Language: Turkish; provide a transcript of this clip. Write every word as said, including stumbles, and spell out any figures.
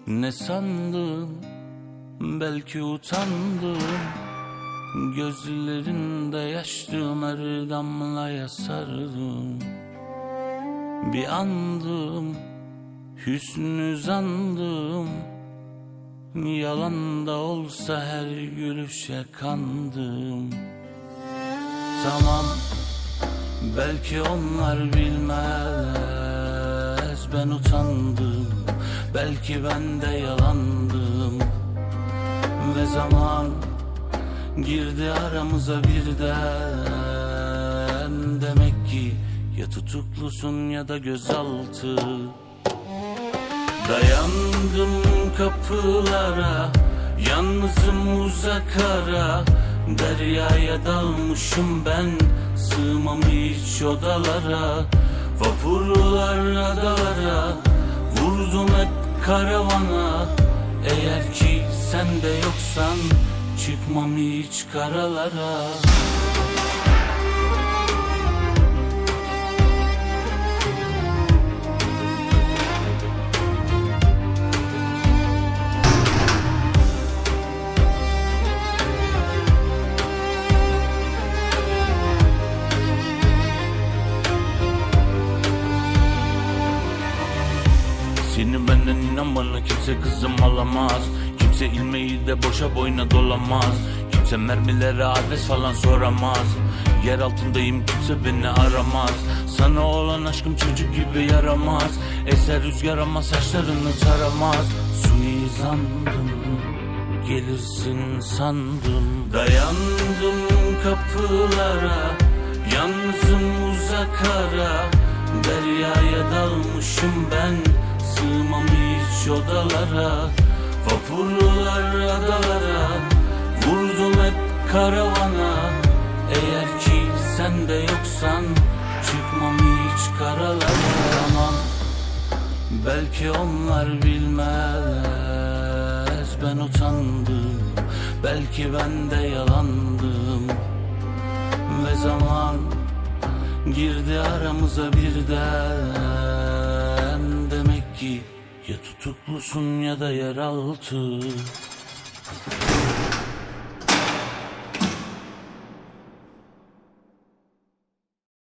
Ne sandın, belki utandım. Gözlerinde yaştım, her damlaya sardım. Bir andım, hüsnü zandım. Yalan da olsa her gülüşe kandım. Tamam, belki onlar bilmez, ben utandım. Belki ben de yalandım. Ve zaman girdi aramıza birden. Demek ki ya tutuklusun ya da gözaltı. Dayandım kapılara, yalnızım uzak ara. Deryaya dalmışım ben, sığmam hiç odalara. Vapurlar adalara, vurdum hep karavana. Eğer ki sen de yoksan, çıkmam hiç karalara. Seni benden inan bana kimse kızım alamaz. Kimse ilmeği de boşa boyuna dolamaz. Kimse mermilere adres falan soramaz. Yer altındayım, kimse beni aramaz. Sana olan aşkım çocuk gibi yaramaz. Eser rüzgar ama saçlarını taramaz. Suizandım, gelirsin sandım. Dayandım kapılara, yalnızım uzak ara. Deryaya dalmışım ben, sığmam hiç odalara. Vapurlar adalara, vurdum hep karavana. Eğer ki sen de yoksan, çıkmam hiç karalara. Tamam, belki onlar bilmez, ben utandım. Belki ben de yalandım. Ve zaman girdi aramıza birden. Demek ki ya tutuklusun ya da yeraltı.